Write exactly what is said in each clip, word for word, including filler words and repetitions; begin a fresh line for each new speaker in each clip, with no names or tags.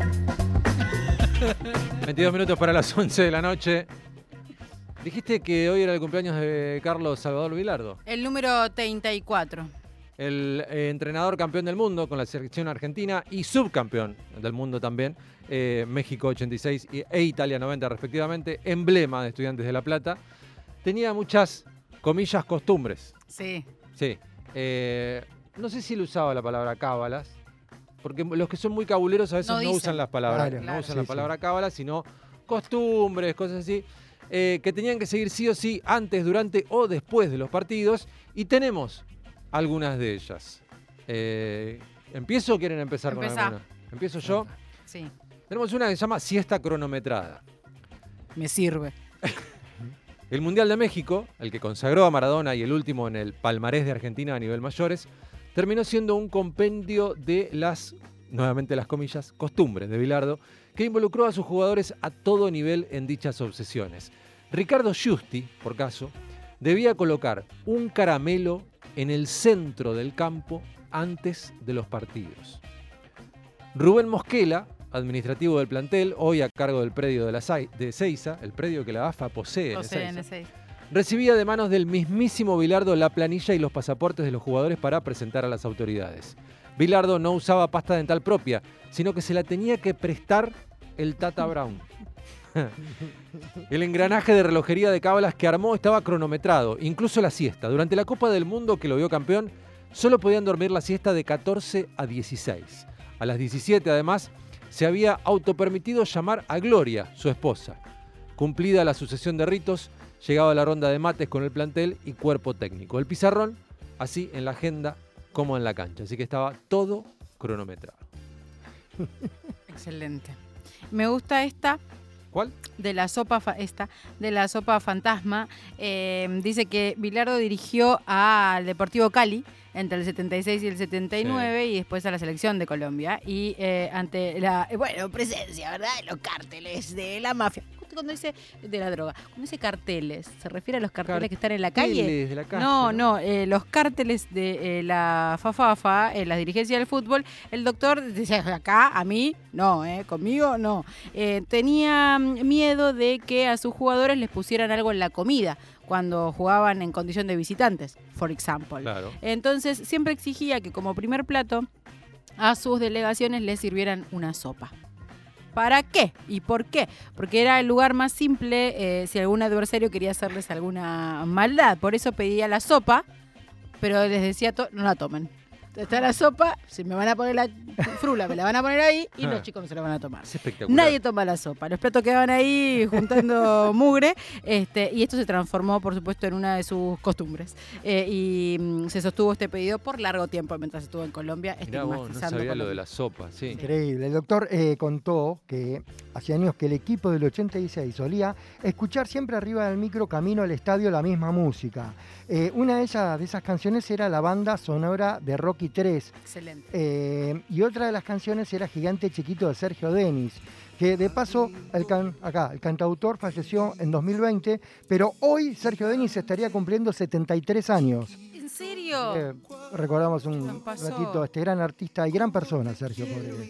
veintidós minutos para las once de la noche. Dijiste que hoy era el cumpleaños de Carlos Salvador Vilardo.
El número treinta y cuatro.
El eh, entrenador campeón del mundo con la selección argentina y subcampeón del mundo también. Eh, México ochenta y seis e Italia noventa respectivamente. Emblema de Estudiantes de La Plata. Tenía muchas, comillas, costumbres.
Sí.
Sí. Eh, no sé si él usaba la palabra cábalas. Porque los que son muy cabuleros a veces
No
no,
dicen.
usan las palabras.
Claro,
no
claro.
usan
Sí,
la
sí.
palabra cábala, sino costumbres, cosas así. Eh, que tenían que seguir sí o sí antes, durante o después de los partidos. Y tenemos algunas de ellas. Eh, ¿Empiezo o quieren empezar
Empezá.
con alguna? ¿Empiezo yo?
Sí.
Tenemos una que se llama siesta cronometrada.
Me sirve.
El Mundial de México, el que consagró a Maradona y el último en el palmarés de Argentina a nivel mayores, terminó siendo un compendio de las, nuevamente las comillas, costumbres de Bilardo, que involucró a sus jugadores a todo nivel en dichas obsesiones. Ricardo Giusti, por caso, debía colocar un caramelo en el centro del campo antes de los partidos. Rubén Mosquela, administrativo del plantel, hoy a cargo del predio de, la Sai- de Seiza, el predio que la A F A posee en
Posee en
Ezeiza,
ese.
recibía de manos del mismísimo Bilardo la planilla y los pasaportes de los jugadores para presentar a las autoridades. Bilardo no usaba pasta dental propia, sino que se la tenía que prestar el Tata Brown. El engranaje de relojería de cábalas que armó estaba cronometrado, incluso la siesta. Durante la Copa del Mundo que lo vio campeón, solo podían dormir la siesta de catorce a dieciséis. A las diecisiete, además, se había autopermitido llamar a Gloria, su esposa. Cumplida la sucesión de ritos, llegaba la ronda de mates con el plantel y cuerpo técnico. El pizarrón, así en la agenda como en la cancha. Así que estaba todo cronometrado.
Excelente. Me gusta esta
¿Cuál?
de la sopa fa- esta de la sopa fantasma. Eh, dice que Bilardo dirigió al Deportivo Cali entre el setenta y seis y el setenta y nueve, sí. Y después a la selección de Colombia. Y eh, ante la eh, bueno presencia, ¿verdad?, de los cárteles de la mafia. Justo cuando dice de la droga, cuando dice carteles, ¿se refiere a los carteles
Car-
que están en la calle?
De la calle,
No,
¿no?
no, eh, los cárteles de eh, la FAFAFA, eh, la dirigencia del fútbol, el doctor decía, acá, a mí, no, eh, conmigo, no. Eh, tenía miedo de que a sus jugadores les pusieran algo en la comida cuando jugaban en condición de visitantes, por ejemplo.
Claro.
Entonces, siempre exigía que como primer plato a sus delegaciones les sirvieran una sopa. ¿Para qué? ¿Y por qué? Porque era el lugar más simple eh, si algún adversario quería hacerles alguna maldad. Por eso pedía la sopa, pero les decía, to- no la tomen. Está la sopa, si me van a poner la frula, me la van a poner ahí y los chicos no se la van a tomar.
Es espectacular.
Nadie toma la sopa. Los platos quedaban ahí juntando mugre, este, y esto se transformó, por supuesto, en una de sus costumbres. Eh, y mm, se sostuvo este pedido por largo tiempo mientras estuvo en Colombia,
Mirá vos, no
estigmatizando
sabía lo
Colombia.
de la sopa, sí.
Increíble. El doctor eh, contó que hacía años que el equipo del ochenta y seis solía escuchar siempre arriba del micro camino al estadio la misma música. Eh, una de esas, de esas canciones era la banda sonora de Rocky tres.
Excelente.
Eh, y otra de las canciones era Gigante Chiquito de Sergio Denis, que de paso, el can, acá, el cantautor falleció en dos mil veinte, pero hoy Sergio Denis estaría cumpliendo setenta y tres años.
¿En serio?
Eh, recordamos un
Nos pasó.
ratito a este gran artista y gran persona, Sergio, pobre.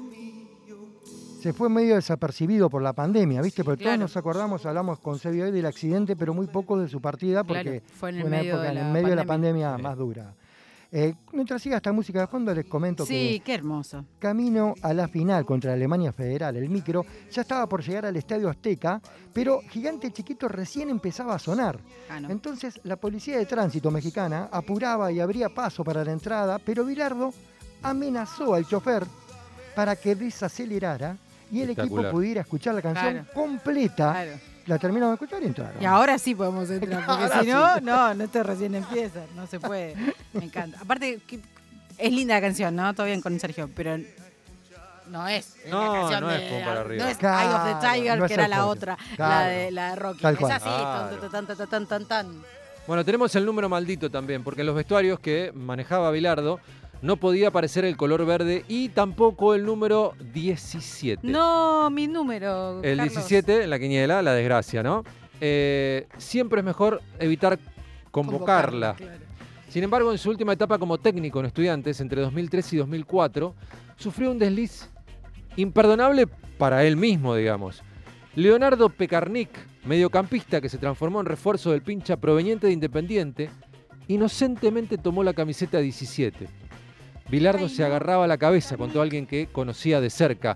Se fue medio desapercibido por la pandemia, ¿viste? Porque
Claro.
todos nos acordamos, hablamos con Sebio hoy del accidente, pero muy poco de su partida, porque
Claro, fue en el
fue una
medio
época
de
en
la
medio de la
pandemia.
pandemia
Sí.
más dura. Eh, mientras siga esta música de fondo, les comento
Sí,
que
qué hermoso.
camino a la final contra Alemania Federal, el micro ya estaba por llegar al Estadio Azteca, pero Gigante Chiquito recién empezaba a sonar.
Ah, no.
Entonces la policía de tránsito mexicana apuraba y abría paso para la entrada, pero Bilardo amenazó al chofer para que desacelerara y el equipo
Espectacular.
pudiera escuchar la canción
Claro.
completa.
Claro.
La terminaron de escuchar y entraron.
Y ahora sí podemos entrar, porque
Ahora
si no,
sí.
no, no, esto recién empieza, no se puede. Me encanta. Aparte, que- es linda la canción, ¿no? Todo bien con Sergio, pero no es
No,
la canción
no
de,
es como para arriba.
no es
Claro,
Eye of the Tiger,
no es
que era
el
la
fuerte.
otra, la,
Claro.
de, la de Rocky.
Tal
Es
cual.
así,
Claro.
tan, tan, tan, tan, tan, tan.
Bueno, tenemos el número maldito también, porque en los vestuarios que manejaba Bilardo no podía aparecer el color verde y tampoco el número diecisiete.
No, mi número,
El
Carlos.
diecisiete, en la quiniela, la desgracia, ¿no? Eh, siempre es mejor evitar convocarla.
Claro.
Sin embargo, en su última etapa como técnico en Estudiantes, entre dos mil tres y dos mil cuatro, sufrió un desliz Imperdonable para él mismo, digamos. Leonardo Pekarnik, mediocampista que se transformó en refuerzo del Pincha proveniente de Independiente, inocentemente tomó la camiseta diecisiete. Bilardo
Ay,
se
no.
agarraba la cabeza, contó alguien que conocía de cerca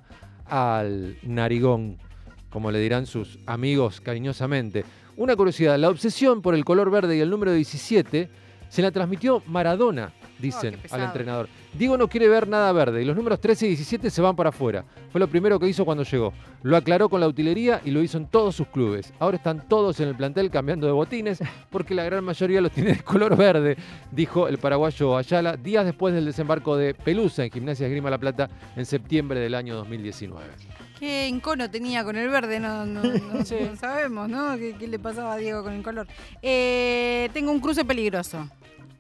al narigón, como le dirán sus amigos cariñosamente. Una curiosidad, la obsesión por el color verde y el número diecisiete se la transmitió Maradona, dicen
Oh, qué
al
pesado.
entrenador. Diego no quiere ver nada verde y los números trece y diecisiete se van para afuera. Fue lo primero que hizo cuando llegó. Lo aclaró con la utilería y lo hizo en todos sus clubes. Ahora están todos en el plantel cambiando de botines porque la gran mayoría los tiene de color verde, dijo el paraguayo Ayala días después del desembarco de Pelusa en Gimnasia Esgrima La Plata en septiembre del año dos mil diecinueve.
Qué encono tenía con el verde, no, no, no-
Sí.
no sabemos, ¿no? ¿Qué, qué le pasaba a Diego con el color? Eh, tengo un cruce peligroso.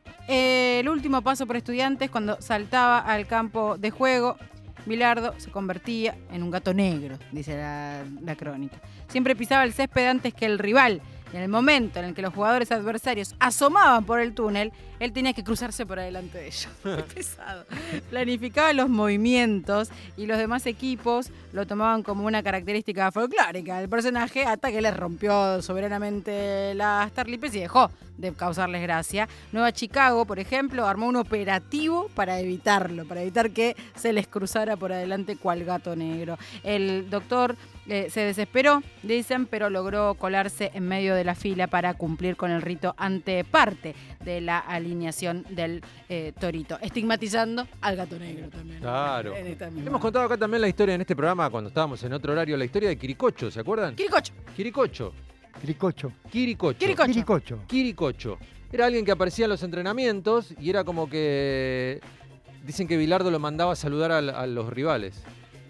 Eh, el último paso por Estudiantes, cuando saltaba al campo de juego, Bilardo se convertía en un gato negro, dice la, la crónica. Siempre pisaba el césped antes que el rival. Y en el momento en el que los jugadores adversarios asomaban por el túnel, él tenía que cruzarse por adelante de ellos. Qué pesado. Planificaba los movimientos y los demás equipos lo tomaban como una característica folclórica del personaje hasta que les rompió soberanamente las tarlipes y dejó de causarles gracia. Nueva Chicago, por ejemplo, armó un operativo para evitarlo, para evitar que se les cruzara por adelante cual gato negro. El doctor eh, se desesperó, dicen, pero logró colarse en medio de la fila para cumplir con el rito ante parte de la alineación del eh, torito, estigmatizando al gato negro también.
Claro.
En esta misma-
Hemos contado acá también la historia en este programa, cuando estábamos en otro horario, la historia de Quiricocho, ¿se acuerdan?
Quiricocho.
Quiricocho.
Cricocho.
Quiricocho.
Quiricocho.
Quiricocho.
Quiricocho. Era alguien que aparecía en los entrenamientos y era como que... Dicen que Bilardo lo mandaba a saludar a, a los rivales.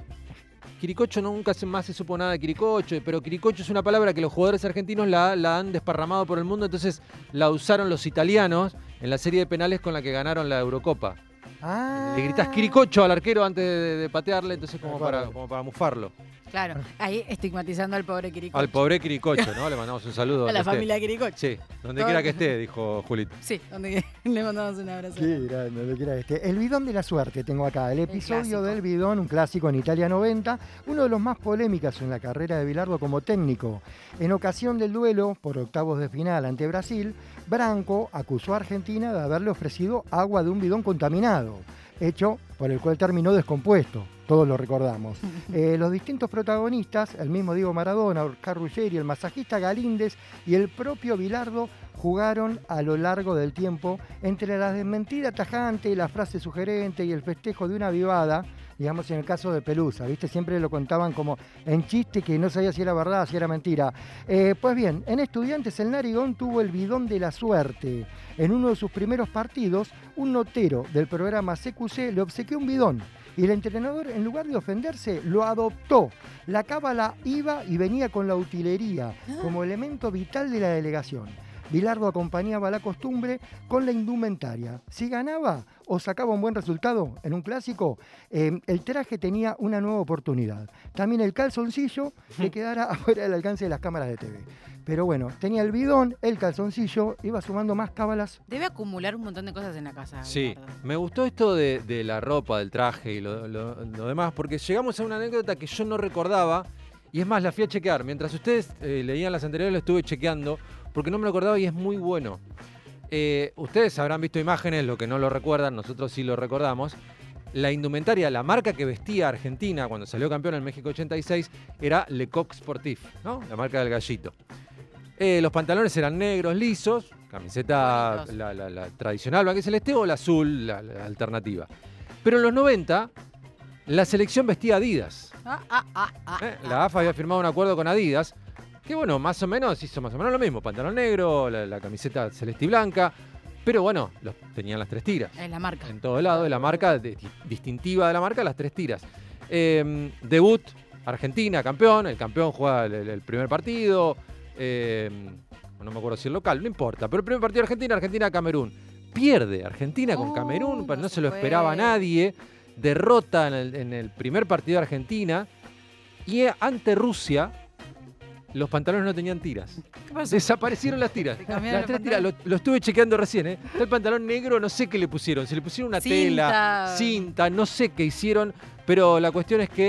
Quiricocho nunca se- más se supo nada de Quiricocho, pero Quiricocho es una palabra que los jugadores argentinos la, la han desparramado por el mundo, entonces la usaron los italianos en la serie de penales con la que ganaron la Eurocopa.
Ah.
Le gritás Quiricocho al arquero antes de, de patearle, entonces como
Me
para,
acuerdo.
como para mufarlo.
Claro, ahí estigmatizando al pobre Quiricocho.
Al pobre Quiricocho, ¿no? Le mandamos un saludo.
A la
donde esté.
familia Quiricocho.
Sí, donde
Todo-
quiera que esté, dijo Julito.
Sí, donde le mandamos un abrazo.
Qué grande, lo que era este. El bidón de la suerte tengo acá. El episodio
clásico.
del bidón, un clásico en Italia noventa, uno de los más polémicos en la carrera de Bilardo como técnico. En ocasión del duelo por octavos de final ante Brasil, Branco acusó a Argentina de haberle ofrecido agua de un bidón contaminado, hecho por el cual terminó descompuesto. Todos lo recordamos. Eh, los distintos protagonistas, el mismo Diego Maradona, Oscar Ruggeri, el masajista Galíndez y el propio Bilardo, jugaron a lo largo del tiempo entre la desmentida tajante, la frase sugerente y el festejo de una vivada, digamos en el caso de Pelusa, ¿viste? Siempre lo contaban como en chiste que no sabía si era verdad, si era mentira. Eh, pues bien, en Estudiantes el Narigón tuvo el bidón de la suerte. En uno de sus primeros partidos, un notero del programa C Q C le obsequió un bidón. Y el entrenador, en lugar de ofenderse, lo adoptó. La cábala iba y venía con la utilería como elemento vital de la delegación. Bilardo acompañaba la costumbre con la indumentaria. Si ganaba o sacaba un buen resultado en un clásico, eh, el traje tenía una nueva oportunidad. También el calzoncillo que quedara afuera del alcance de las cámaras de T V. Pero bueno, tenía el bidón, el calzoncillo, iba sumando más cábalas.
Debe acumular un montón de cosas en la casa.
Sí,
Bilardo.
me gustó esto de, de la ropa, del traje y lo, lo- lo demás, porque llegamos a una anécdota que yo no recordaba, y es más, la fui a chequear. Mientras ustedes eh, leían las anteriores, lo estuve chequeando, porque no me lo acordaba y es muy bueno. Eh, ustedes habrán visto imágenes, lo que no lo recuerdan, nosotros sí lo recordamos. La indumentaria, la marca que vestía Argentina cuando salió campeón en México ochenta y seis era Le Coq Sportif, ¿no? La marca del gallito. Eh, los pantalones eran negros, lisos, camiseta
Bonitos.
la, la- la tradicional, blanca y celeste, o la azul, la, la alternativa. Pero en los noventa, la selección vestía Adidas.
Ah, ah, ah, ah,
¿eh?
ah.
La A F A había firmado un acuerdo con Adidas, que bueno, más o menos hizo más o menos lo mismo. Pantalón negro, la, la camiseta celeste y blanca, pero bueno, los, tenían las tres tiras.
Es la marca.
En todo lado, de la marca, de- distintiva de la marca, las tres tiras. Eh, debut, Argentina, campeón. El campeón juega el, el- el primer partido. eh, no me acuerdo si el local, no importa. Pero el primer partido de Argentina, Argentina-Camerún. Pierde Argentina con
Oh,
Camerún, pero
no
no
se
se lo esperaba
puede.
nadie. Derrota en el, en el primer partido de Argentina. Y eh, ante Rusia, los pantalones no tenían tiras.
¿Qué pasó?
Desaparecieron las tiras.
¿Te cambiaron
Las
los
tres tiras, lo, lo estuve chequeando recién, ¿eh? Está el pantalón negro, no sé qué le pusieron. Si le pusieron una
Cinta.
tela, cinta, no sé qué hicieron, pero la cuestión es que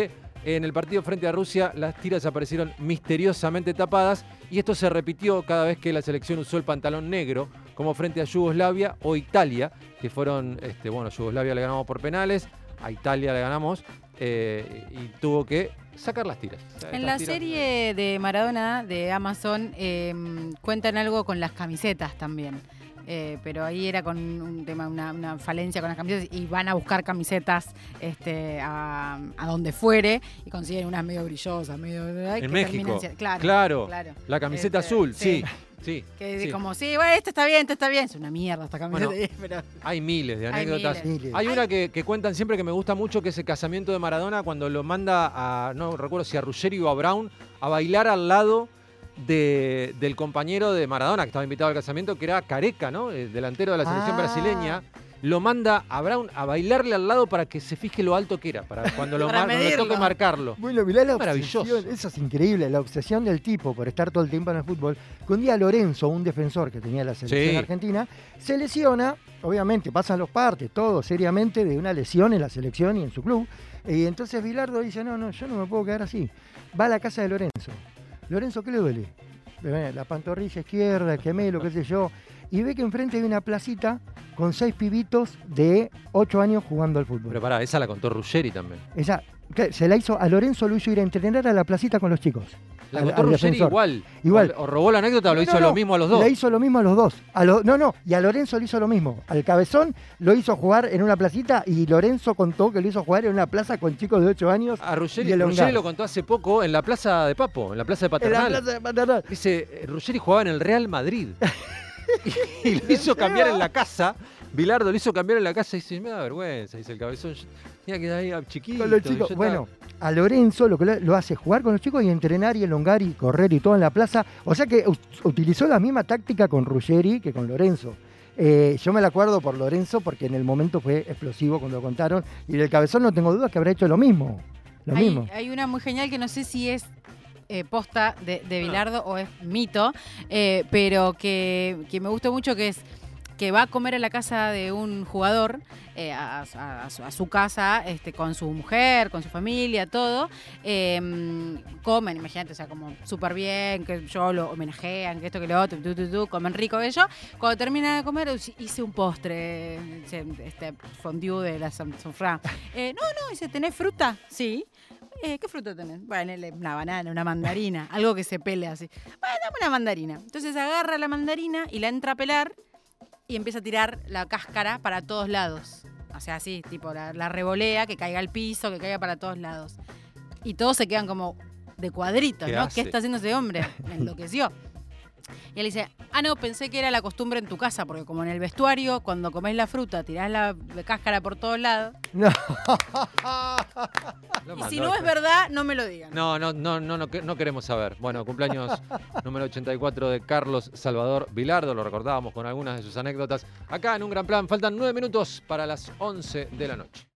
En el partido frente a Rusia, las tiras aparecieron misteriosamente tapadas y esto se repitió cada vez que la selección usó el pantalón negro, como frente a Yugoslavia o Italia, que fueron, este, bueno, Yugoslavia le ganamos por penales, a Italia le ganamos eh, y tuvo que sacar las tiras. O sea,
en la
tiras,
serie de Maradona de Amazon eh, cuentan algo con las camisetas también. Eh, pero ahí era con un tema, una, una falencia con las camisetas y van a buscar camisetas este, a, a donde fuere y consiguen unas medio brillosas, medio... Ay,
en
que
México,
terminan, claro,
claro,
claro,
la camiseta
este,
azul,
sí.
sí. Sí,
que
sí.
como, sí, bueno, esto está bien, esto está bien. Es una mierda esta camiseta.
Bueno,
pero...
hay miles de
Hay
anécdotas.
miles.
Hay una que, que cuentan siempre que me gusta mucho, que es el casamiento de Maradona, cuando lo manda a, no recuerdo si a Ruggeri o a Brown, a bailar al lado de, del compañero de Maradona, que estaba invitado al casamiento, que era Careca, ¿no? El delantero de la selección
Ah.
brasileña. Lo manda a Brown a bailarle al lado para que se fije lo alto que era, para cuando lo,
Para
mar, cuando le
medirlo.
toque marcarlo.
Bueno, mirá la
Maravilloso.
obsesión, eso es increíble, la obsesión del tipo por estar todo el tiempo en el fútbol. Que un día Lorenzo, un defensor que tenía la selección
Sí.
argentina, se lesiona, obviamente pasan los partes, todo seriamente, de una lesión en la selección y en su club. Y entonces Bilardo dice, no, no, yo no me puedo quedar así. Va a la casa de Lorenzo. Lorenzo, ¿qué le duele? La pantorrilla izquierda, el gemelo, qué sé yo. Y ve que enfrente hay una placita con seis pibitos de ocho años jugando al fútbol.
Pero pará, esa la contó Ruggeri también.
Ella que se la hizo, a Lorenzo lo hizo ir a entrenar a la placita con los chicos.
La
al-
contó
al
Ruggeri
defensor.
igual.
Igual.
O, o robó la anécdota o lo
No,
hizo
no,
lo
no,
mismo a los dos.
Le hizo lo mismo a los dos. A lo- no, no, y a Lorenzo le hizo lo mismo. Al Cabezón lo hizo jugar en una placita y Lorenzo contó que lo hizo jugar en una plaza con chicos de ocho años.
A Ruggeri,
y el
Ruggeri
Ongar.
lo contó hace poco en la plaza de Papo, en la plaza de
En la
Paternal.
plaza de Paternal.
Dice, eh, Ruggeri jugaba en el Real Madrid. y, y lo hizo cambiar en la casa. Bilardo lo hizo cambiar en la casa y dice, me da vergüenza, dice el Cabezón. Yo tenía que ir ahí a chiquito.
Con los
y
chicos.
yo
Bueno, a Lorenzo lo que lo, lo hace jugar con los chicos y entrenar y elongar y correr y todo en la plaza. O sea que us- utilizó la misma táctica con Ruggeri que con Lorenzo. Eh, yo me la acuerdo por Lorenzo porque en el momento fue explosivo cuando lo contaron. Y del Cabezón no tengo dudas que habrá hecho lo mismo. Lo
hay,
mismo.
hay una muy genial que no sé si es eh, posta de, de Bilardo o es mito, eh, pero que, que me gusta mucho, que es que va a comer a la casa de un jugador, eh, a, a- a su, a su casa, este, con su mujer, con su familia, todo. Eh, comen, imagínate, o sea, como súper bien, que yo lo homenajean, que esto, que lo otro, tú, tú, tú, comen rico, que yo. Cuando termina de comer, hice un postre, este fondue de la Saint-Sofra. Eh, no, no, dice, ¿tenés fruta? Sí. Eh, ¿Qué fruta tenés? Bueno, le- una banana, una mandarina, algo que se pele así. Bueno, dame una mandarina. Entonces agarra la mandarina y la entra a pelar y empieza a tirar la cáscara para todos lados. O sea, así, tipo, la, la revolea, que caiga al piso, que caiga para todos lados. Y todos se quedan como de cuadritos,
¿Qué
¿no?
hace?
¿Qué está haciendo ese hombre? Me enloqueció. Y él dice, ah, no, pensé que era la costumbre en tu casa, porque como en el vestuario, cuando comés la fruta, tirás la cáscara por todos lados.
No.
Lo
Y
mandó
si no es
después.
verdad, no me lo digan.
No, no, no, no, no, que- no queremos saber. Bueno, cumpleaños número ochenta y cuatro de Carlos Salvador Bilardo, lo recordábamos con algunas de sus anécdotas. Acá en Un Gran Plan, faltan nueve minutos para las once de la noche.